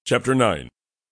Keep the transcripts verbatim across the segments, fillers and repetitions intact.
Chapter nine.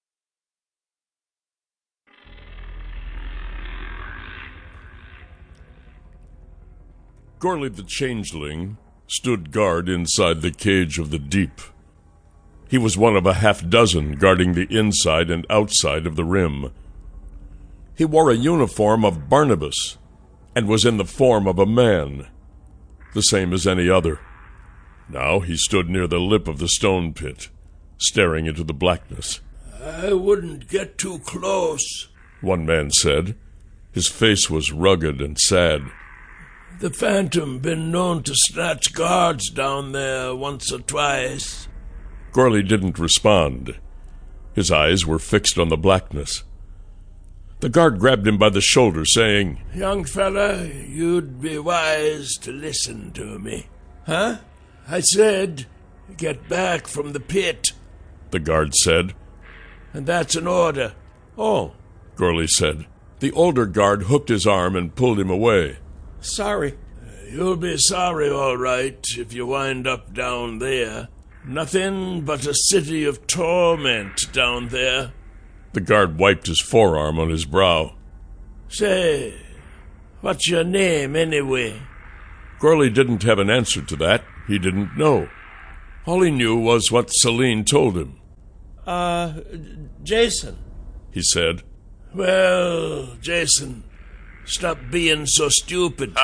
Gorley the Changeling stood guard inside the cage of the deep. He was one of a half dozen guarding the inside and outside of the rim. He wore a uniform of Barnabas and was in the form of a man, the same as any other. Now he stood near the lip of the stone pit, staring into the blackness. "I wouldn't get too close," one man said. His face was rugged and sad. "The Phantom been known to snatch guards down there once or twice." Gorley didn't respond. His eyes were fixed on the blackness. The guard grabbed him by the shoulder, saying, "Young fella, you'd be wise to listen to me." "Huh?" "I said, get back from the pit." The guard said. "And that's an order." "Oh," Gorley said. The older guard hooked his arm and pulled him away. "Sorry." "You'll be sorry, all right, if you wind up down there. Nothing but a city of torment down there." The guard wiped his forearm on his brow. "Say, what's your name, anyway?" Gorley didn't have an answer to that. He didn't know. All he knew was what Celine told him. Uh, Jason," he said. "Well, Jason, stop being so stupid."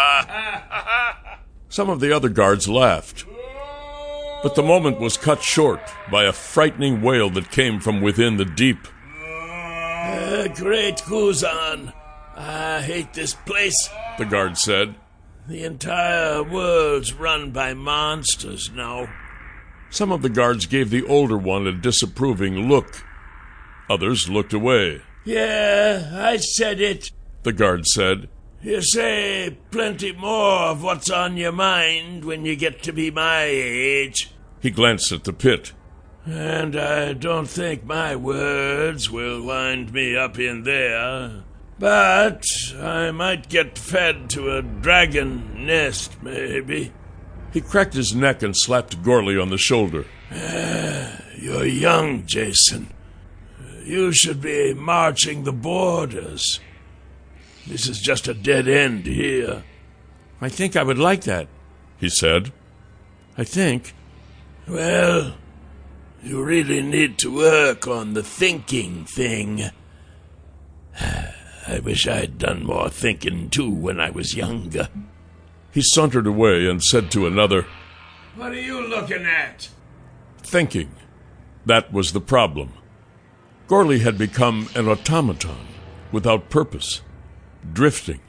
Some of the other guards laughed. But the moment was cut short by a frightening wail that came from within the deep. Uh, great Kuzan, I hate this place," the guard said. "The entire world's run by monsters now." Some of the guards gave the older one a disapproving look. Others looked away. "Yeah, I said it," the guard said. "You say plenty more of what's on your mind when you get to be my age." He glanced at the pit. "And I don't think my words will wind me up in there. But I might get fed to a dragon nest, maybe." He cracked his neck and slapped Gorley on the shoulder. "You're young, Jason. You should be marching the borders. This is just a dead end here." "I think I would like that," he said. "I think." "Well, you really need to work on the thinking thing. I wish I'd done more thinking, too, when I was younger." He sauntered away and said to another, "What are you looking at?" Thinking. That was the problem. Gorley had become an automaton, without purpose, drifting.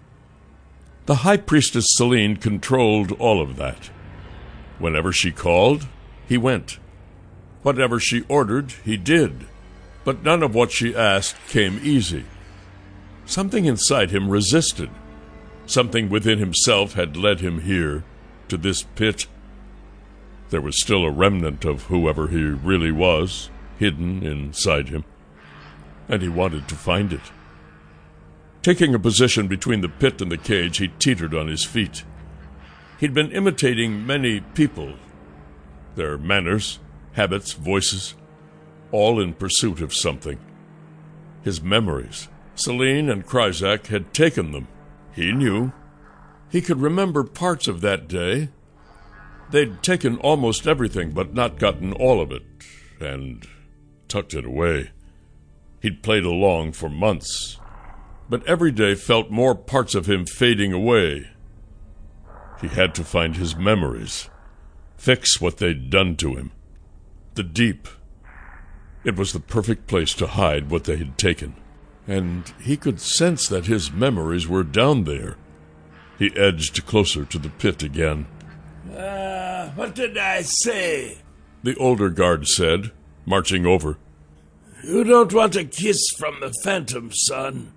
The High Priestess Celine controlled all of that. Whenever she called, he went. Whatever she ordered, he did. But none of what she asked came easy. Something inside him resisted. Something within himself had led him here, to this pit. There was still a remnant of whoever he really was, hidden inside him, and he wanted to find it. Taking a position between the pit and the cage, he teetered on his feet. He'd been imitating many people, their manners, habits, voices, all in pursuit of something. His memories. Celine and Kryzak had taken them. He knew. He could remember parts of that day. They'd taken almost everything, but not gotten all of it, and tucked it away. He'd played along for months, but every day felt more parts of him fading away. He had to find his memories, fix what they'd done to him. The deep. It was the perfect place to hide what they had taken. And he could sense that his memories were down there. He edged closer to the pit again. Uh, what did I say?" the older guard said, marching over. "You don't want a kiss from the Phantom, son.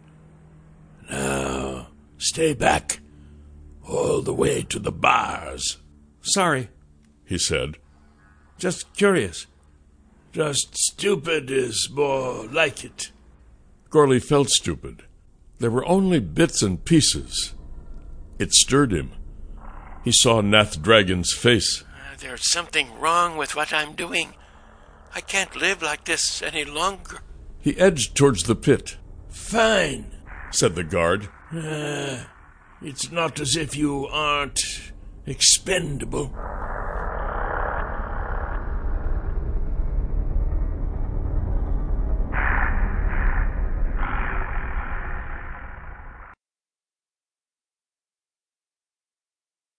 Now, stay back, all the way to the bars." "Sorry," he said. "Just curious." "Just stupid is more like it." Gorley felt stupid. There were only bits and pieces. It stirred him. He saw Nath Dragon's face. There's something wrong with what I'm doing. I can't live like this any longer. He edged towards the pit. Fine, said the guard. Uh, it's not as if you aren't expendable.